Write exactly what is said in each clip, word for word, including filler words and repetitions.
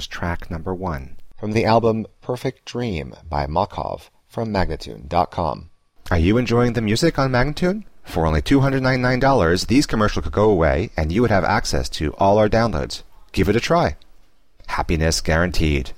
was track number one from the album Perfect Dream by Makov from Magnatune dot com. Are you enjoying the music on Magnatune? For only two hundred ninety-nine dollars, these commercials could go away and you would have access to all our downloads. Give it a try. Happiness guaranteed.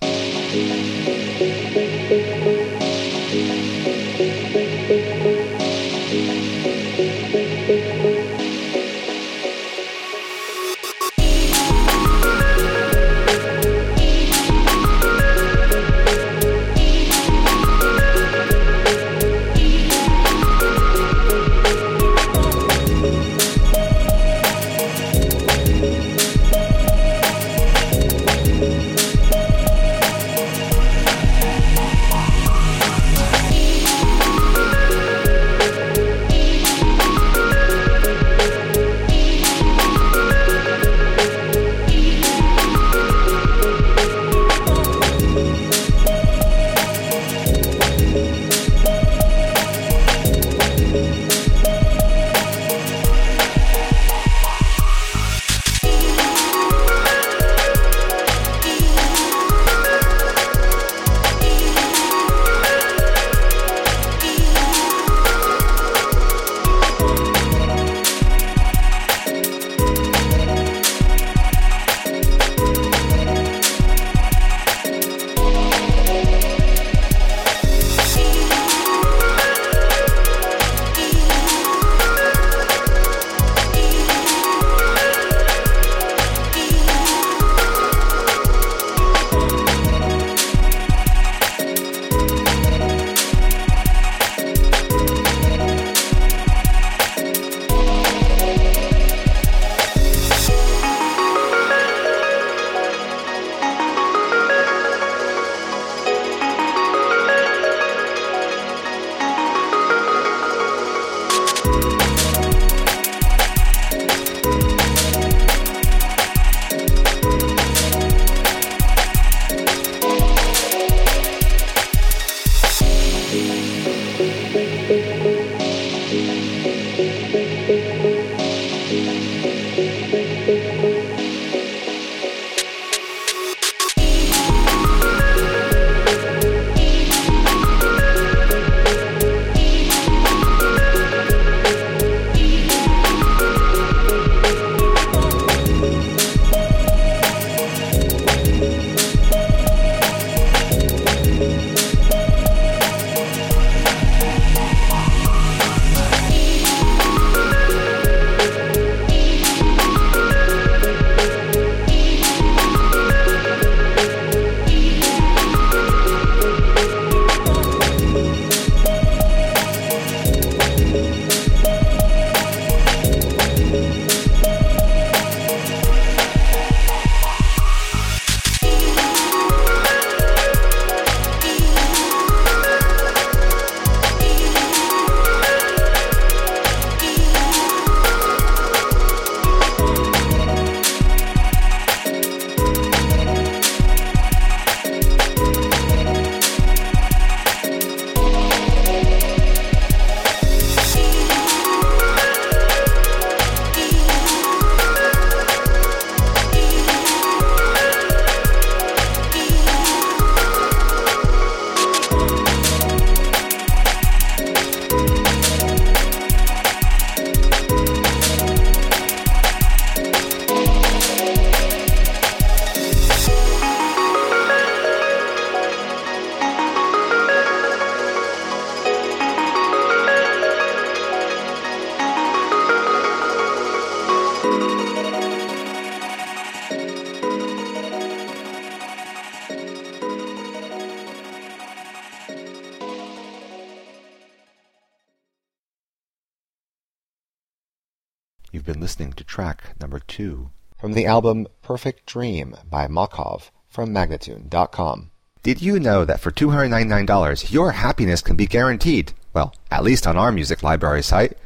You've been listening to track number two from the album Perfect Dream by Makov from Magnatune dot com. Did you know that for two hundred ninety-nine dollars your happiness can be guaranteed? Well, at least on our music library site.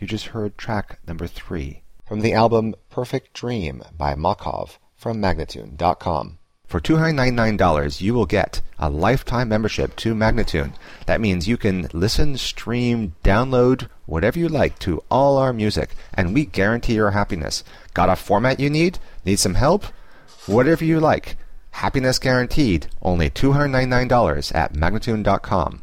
You just heard track number three from the album Perfect Dream by Makov from Magnatune dot com. For two hundred ninety-nine dollars, you will get a lifetime membership to Magnatune. That means you can listen, stream, download, whatever you like to all our music, and we guarantee your happiness. Got a format you need? Need some help? Whatever you like. Happiness guaranteed. Only two hundred ninety-nine dollars at Magnatune dot com.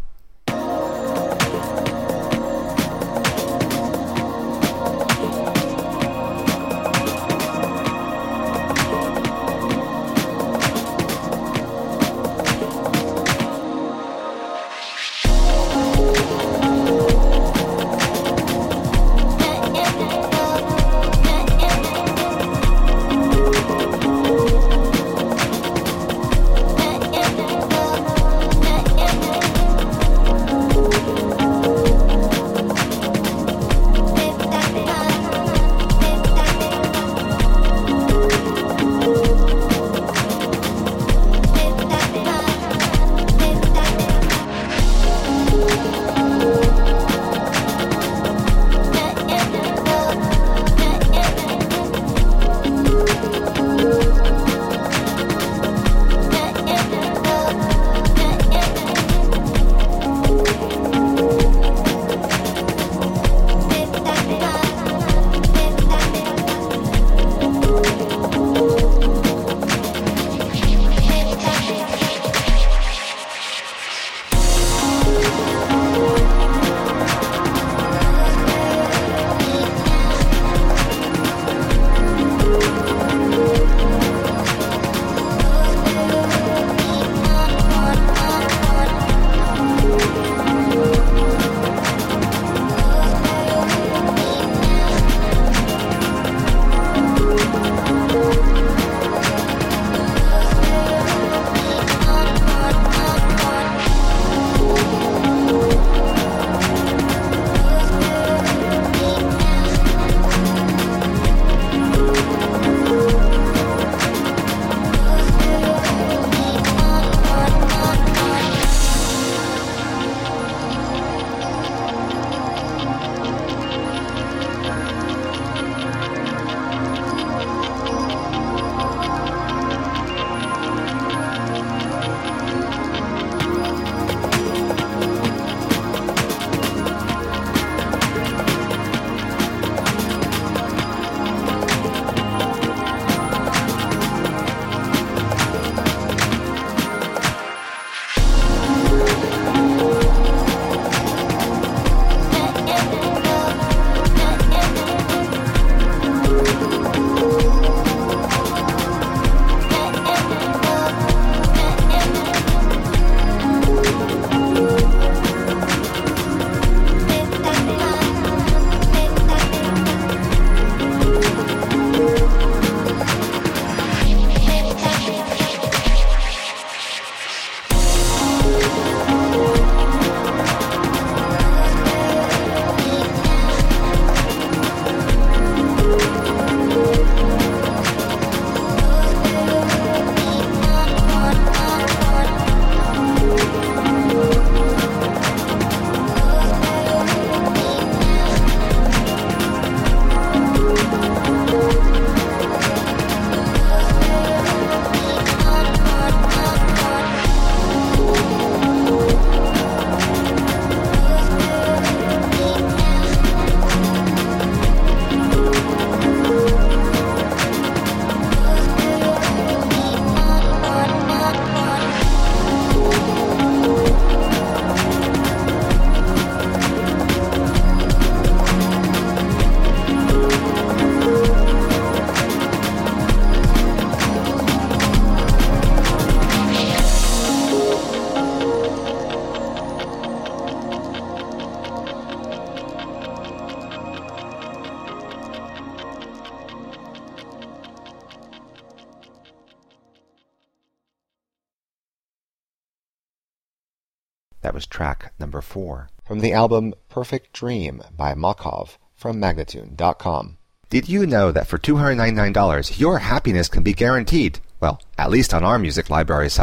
That was track number four from the album Perfect Dream by Makov from Magnatune dot com. Did you know that for two hundred ninety-nine dollars your happiness can be guaranteed? Well, at least on our music library site.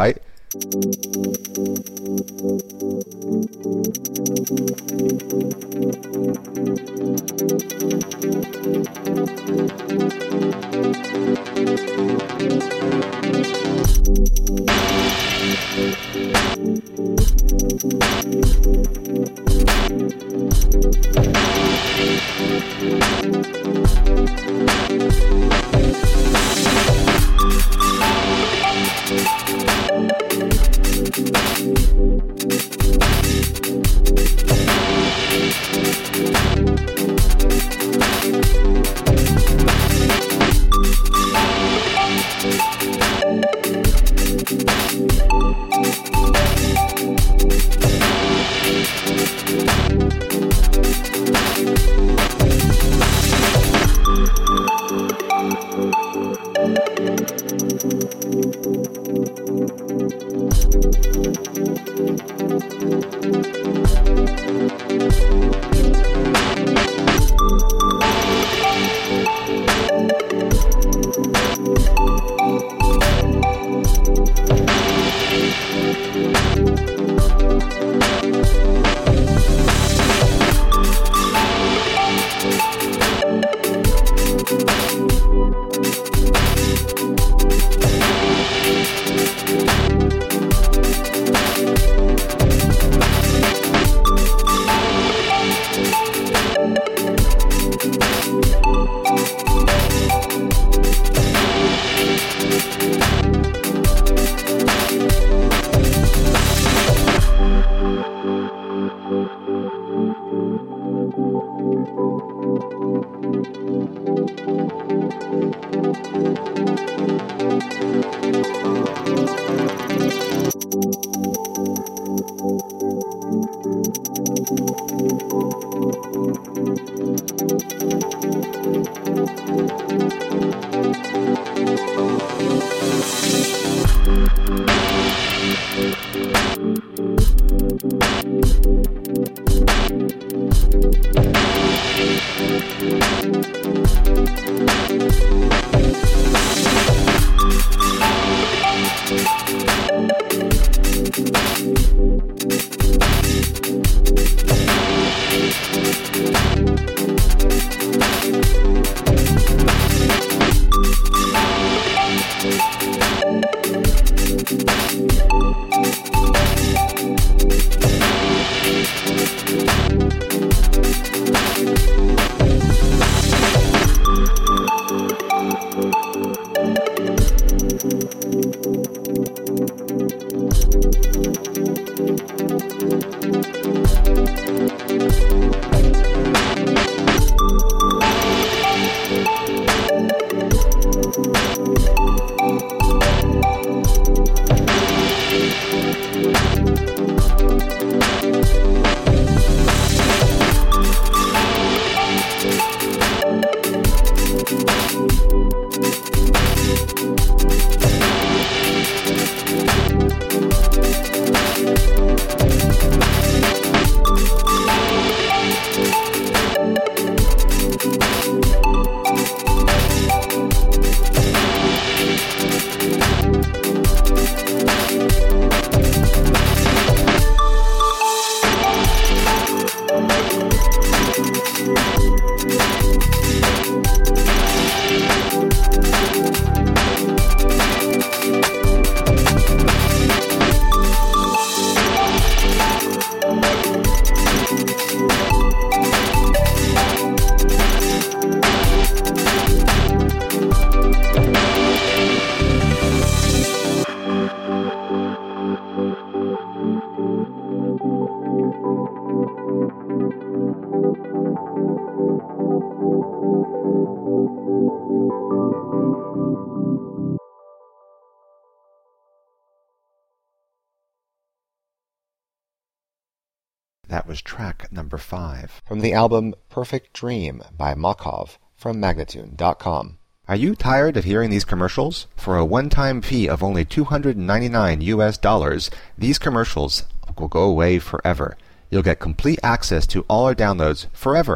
That was track number five from the album Perfect Dream by Makov from Magnatune dot com. Are you tired of hearing these commercials? For a one-time fee of only two hundred ninety-nine U S dollars, these commercials will go away forever. You'll get complete access to all our downloads forever.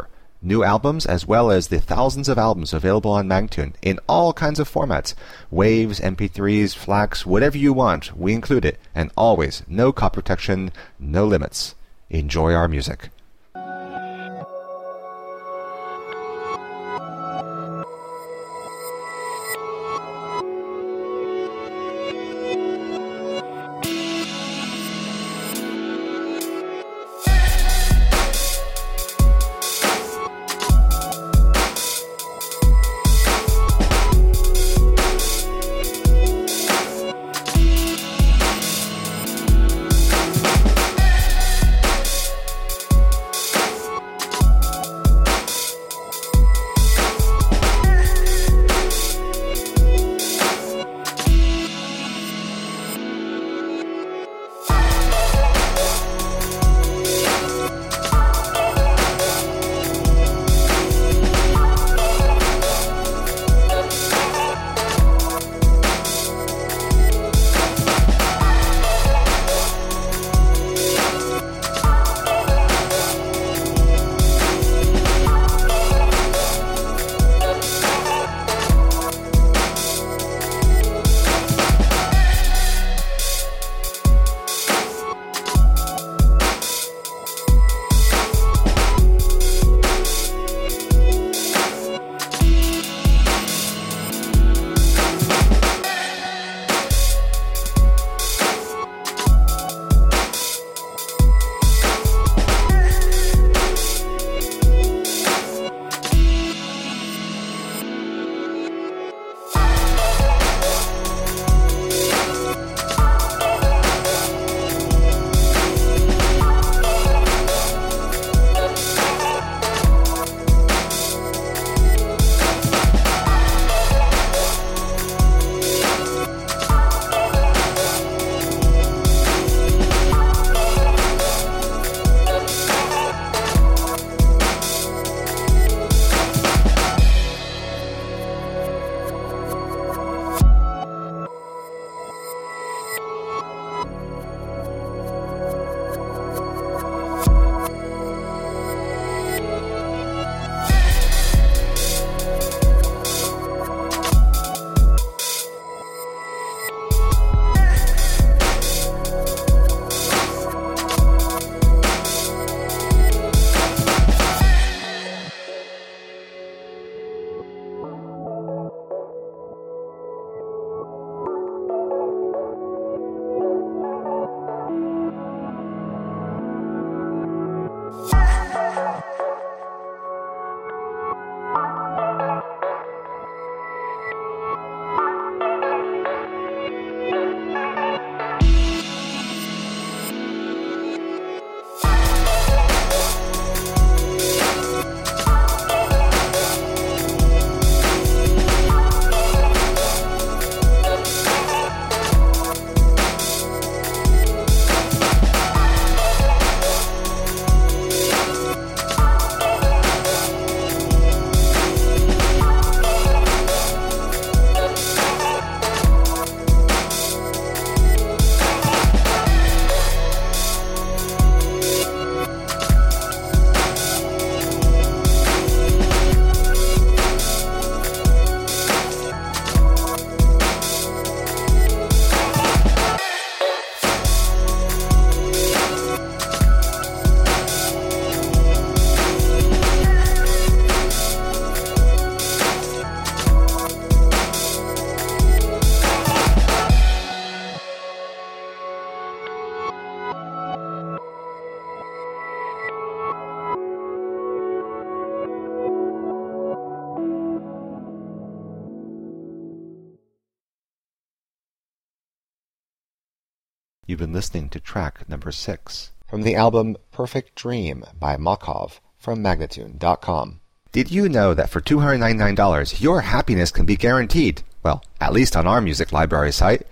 new albums as well as the thousands of albums available on Magnatune in all kinds of formats. Waves, M P threes, FLACs, whatever you want, we include it. And always, no copy protection, no limits. Enjoy our music. You've been listening to track number six from the album Perfect Dream by Makov from Magnatune dot com. Did you know that for two hundred ninety-nine dollars your happiness can be guaranteed? Well, at least on our music library site.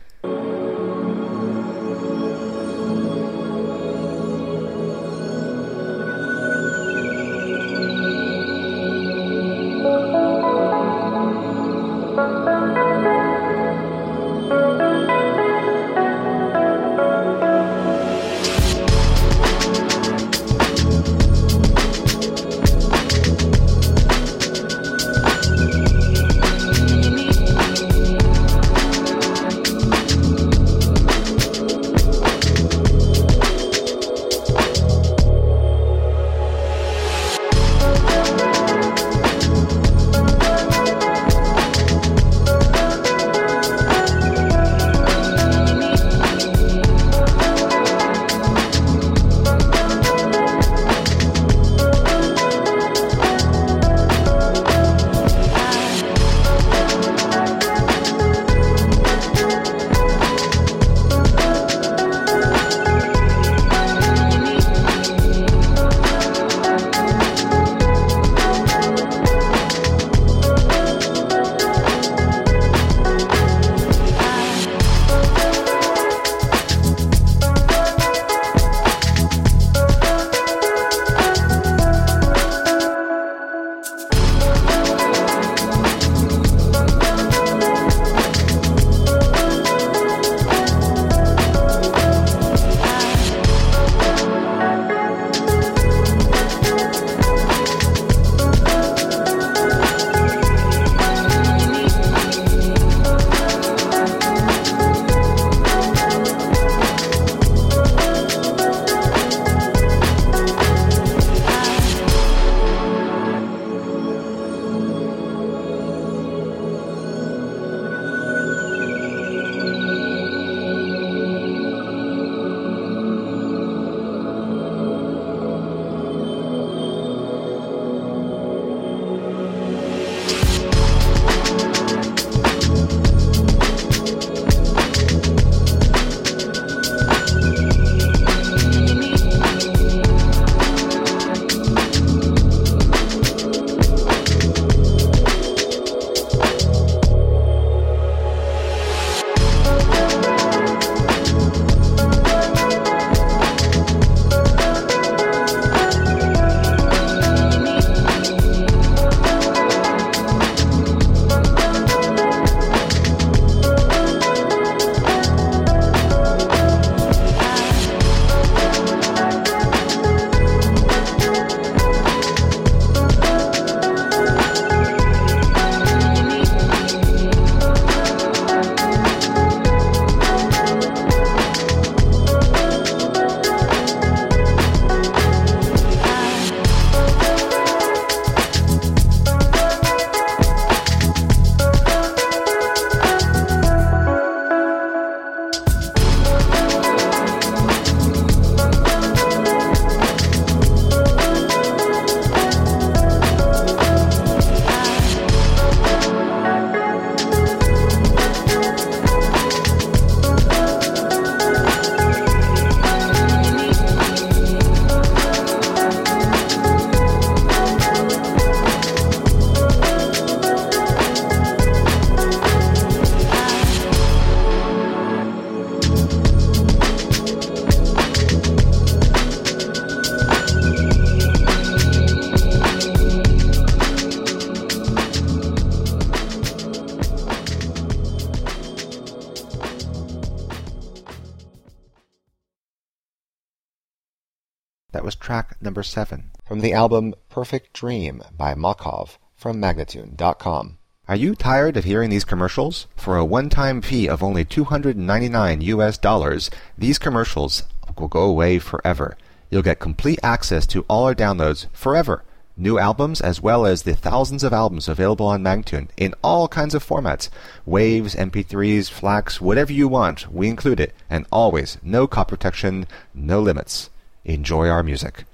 That was track number seven from the album Perfect Dream by Makov from Magnatune dot com. Are you tired of hearing these commercials? For a one-time fee of only two hundred ninety-nine U S dollars, these commercials will go away forever. You'll get complete access to all our downloads forever. New albums as well as the thousands of albums available on Magnatune in all kinds of formats. Waves, M P threes, FLACs, whatever you want, we include it. And always, no copy protection, no limits. Enjoy our music.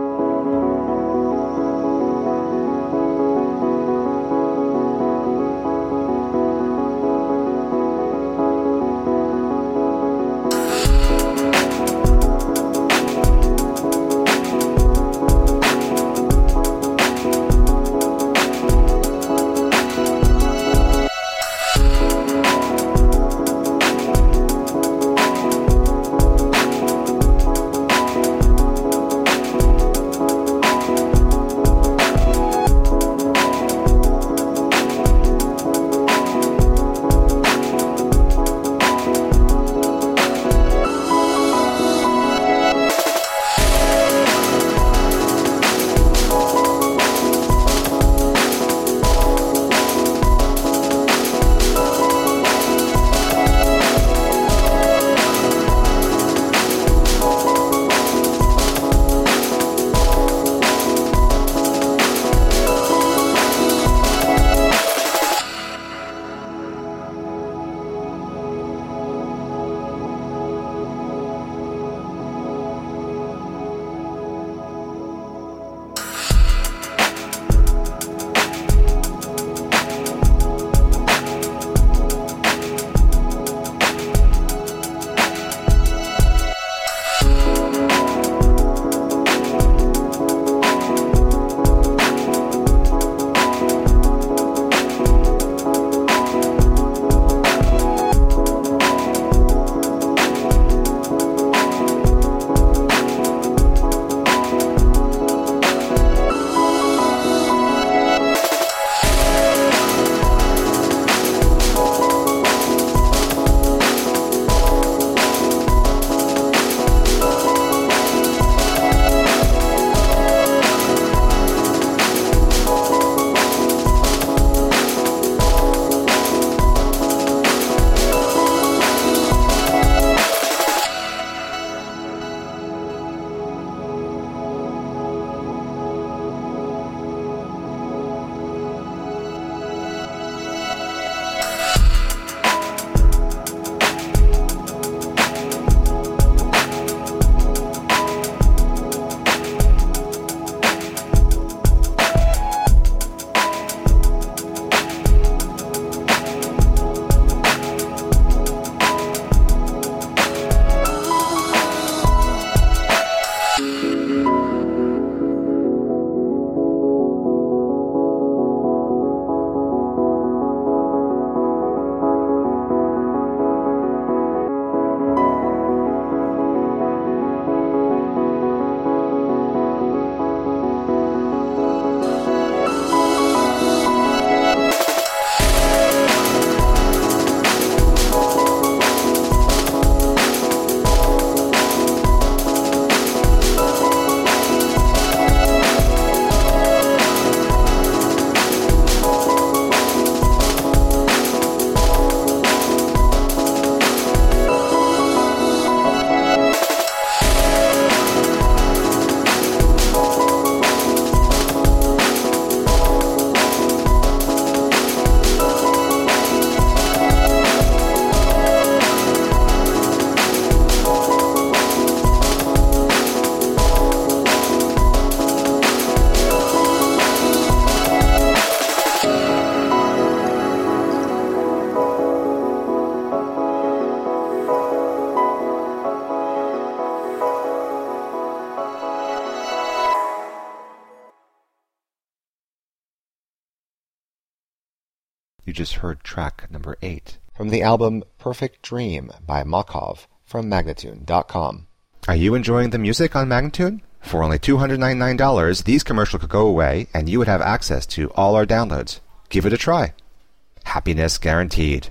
You just heard track number eight from the album Perfect Dream by Makov from Magnatune dot com. Are you enjoying the music on Magnatune? For only two hundred ninety-nine dollars, these commercials could go away and you would have access to all our downloads. Give it a try. Happiness guaranteed.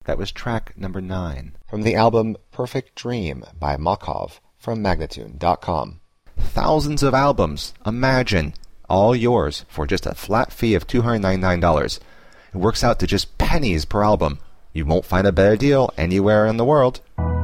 That was track number nine from the album Perfect Dream by Makov from Magnatune dot com. Thousands of albums, imagine, all yours for just a flat fee of two hundred ninety-nine dollars. It works out to just pennies per album. You won't find a better deal anywhere in the world.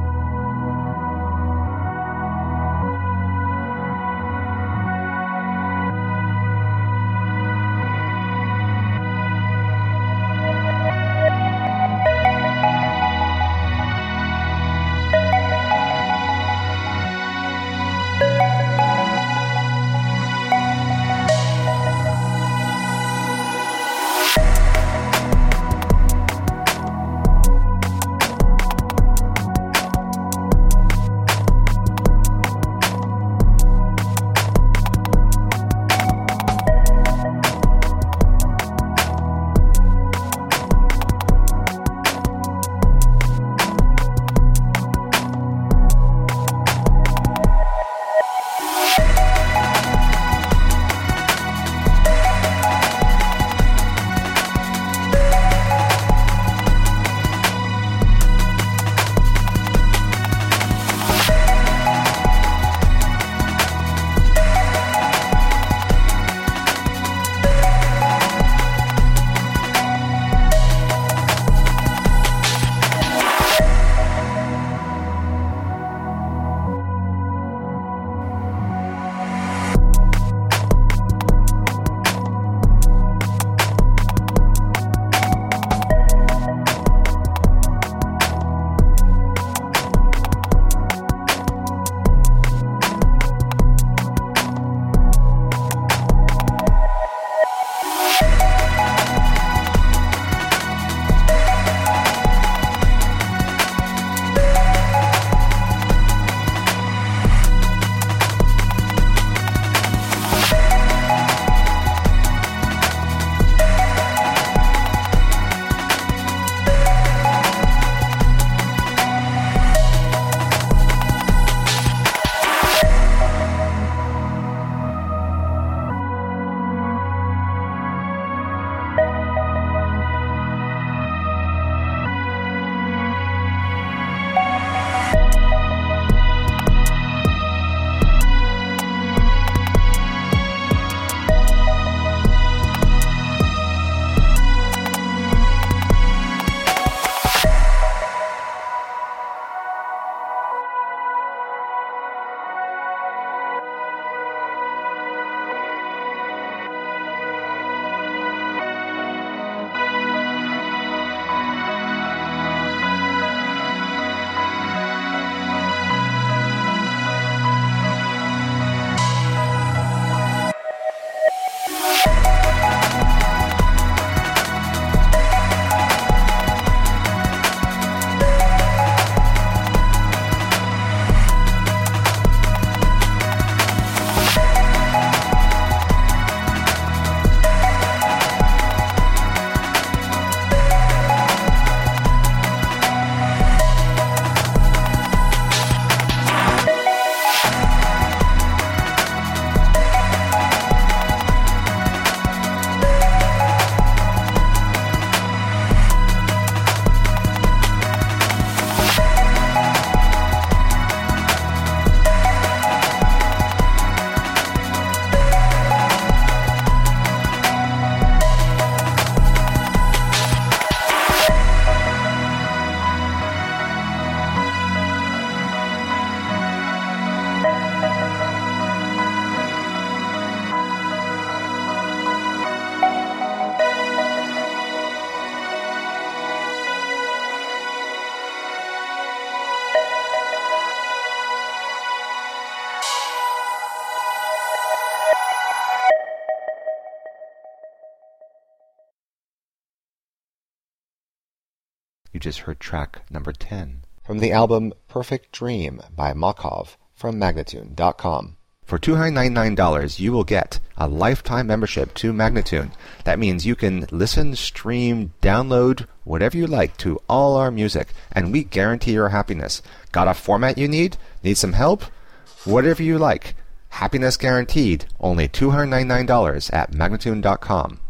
You just heard track number ten from the album Perfect Dream by Makov from Magnatune dot com. For two hundred ninety-nine dollars, you will get a lifetime membership to Magnatune. That means you can listen, stream, download, whatever you like to all our music, and we guarantee your happiness. Got a format you need? Need some help? Whatever you like. Happiness guaranteed. Only two hundred ninety-nine dollars at Magnatune dot com.